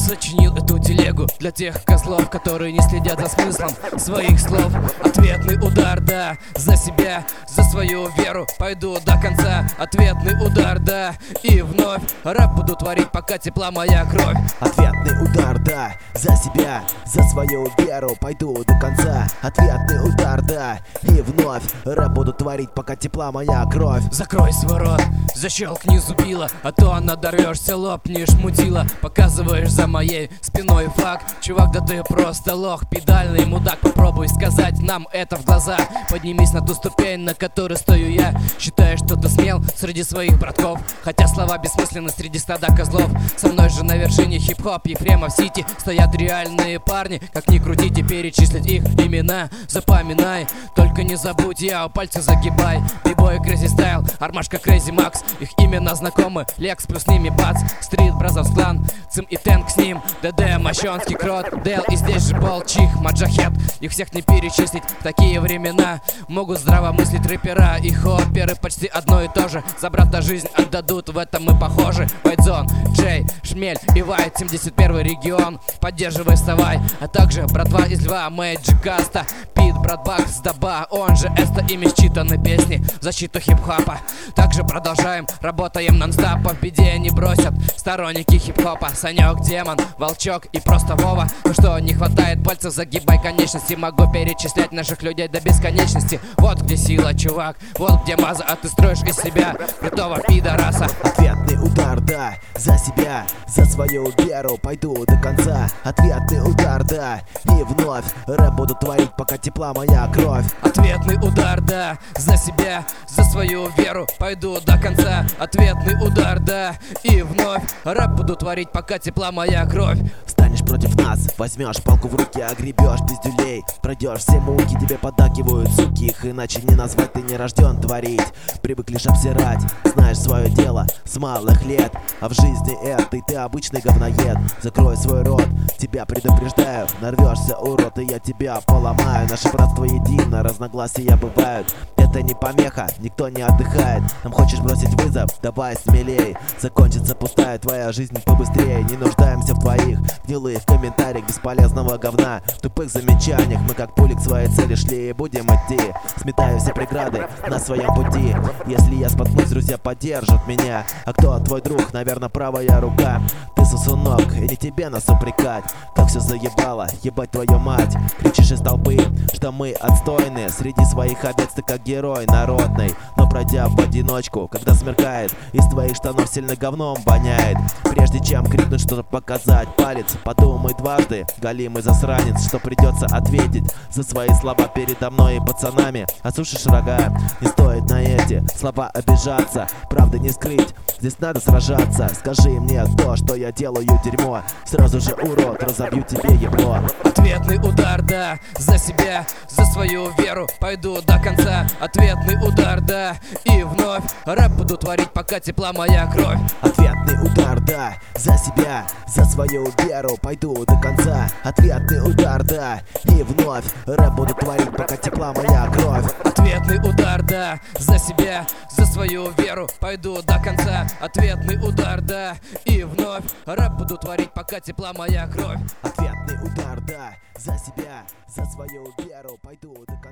Сочинил эту телегу для тех козлов, которые не следят за смыслом своих слов. Ответный удар, да, за себя, за свою веру пойду до конца. Ответный удар, да, и вновь рэп буду творить, пока тепла моя кровь. Ответный удар, да, за себя, за свою веру пойду до конца. Ответный удар, да, и вновь рэп буду творить, пока тепла моя кровь. Закрой свой рот, защелкни зубило, а то надорвешься, лопнешь мудила. Показываешь за моей спиной факт. Чувак, да ты просто лох, педальный мудак. Попробуй сказать нам это в глаза. Поднимись на ту ступень, на которой стою я. Считаешь, что ты смел среди своих братков, хотя слова бессмысленны среди стада козлов. Со мной же на вершине хип-хоп Ефремов Сити стоят реальные парни. Как ни крутите, перечислить их имена запоминай. Только не забудь, я пальцы загибай. Бибой Crazy Style, Армашка Crazy Max. Их имена знакомы, Лекс плюс ними Бац. Стрит Бразерс Клан, Цим и Тэнк с ним. ДД, Мощонский Крот, Дэл и здесь же Бол, Чих, Маджахет. Их всех не перечислить в такие времена. Могут здраво мыслить рэпера и хопперы, почти одно и то же. За брата жизнь отдадут, в этом мы похожи. Вайтзон, Джей, Шмель и Вайт, 71-й регион, поддерживай, вставай. А также братва из Льва, Мэджик Каста, Пит, Братбак, Сдаба, он же Эста, ими считаны песни в защиту хип-хопа. Также продолжаем, работаем нон-стоп, в беде не бросят сторонники хип-хопа. Санек, Демон, Волчок и просто Вова. Ну что, не хватает пальцев, загибай конечности. Могу перечислять наших людей до бесконечности. Вот где сила, чувак, вот где маза, а ты строишь из себя крутого пидораса. Ответный удар, да, за себя, за свою веру пойду до конца. Ответный удар, да, и вновь рэп буду творить, пока тепла моя кровь. Ответный удар, да, за себя, за свою веру пойду до конца. Ответный удар, да, и вновь рэп буду творить, пока тепла моя кровь. Станешь против нас, возьмешь палку в руки, огребешь пиздюлей. Пройдешь все муки, тебе поддакивают суки. Их иначе не назвать, ты не рожден творить. Привык лишь обсирать, знаешь свое дело с малых лет. А в жизни этой ты обычный говноед. Закрой свой рот, тебя предупреждаю. Нарвешься, урод, и я тебя поломаю. Наше братство едино, разногласия бывают. Это не помеха, никто не отдыхает. Нам хочешь бросить вызов? Давай смелей. Закончится пустая твоя жизнь побыстрее. Не нуждаемся в твоих гнилых комментариях бесполезного говна, тупых замечаниях. Мы как пули к своей цели шли и будем идти, сметая все преграды на своем пути. Если я споткнусь, друзья поддержат меня. А кто твой друг? Наверное, правая рука. Ты сосунок, и не тебе нас упрекать. Как все заебало, ебать твою мать. Кричишь из толпы, что мы отстойные. Среди своих овец ты как герой народный. Но пройдя в одиночку, когда смеркает, из твоих штанов сильно говном воняет. Прежде чем крикнуть что-то показать палец, подумай дважды, галимый засранец, что придется ответить за свои слова передо мной и пацанами. Осушишь врага, не стоит на эти слова обижаться. Правда не скрыть, здесь надо сражаться. Скажи мне то, что я делаю дерьмо, сразу же, урод, разобью тебе ебло. Ответный удар, да, за себя, за свою веру пойду до конца. Ответный удар, да, и вновь рэп буду творить, пока тепла моя кровь. Ответный удар, да, за себя, за свою веру пойду до конца. Ответный удар, да, и вновь рэп буду творить, пока тепла моя кровь. Ответный удар, да, за себя, за свою веру пойду до конца. Ответный удар, да, и вновь рэп буду творить, пока тепла моя кровь. Ответный удар, да, за себя, за свою веру пойду до конца.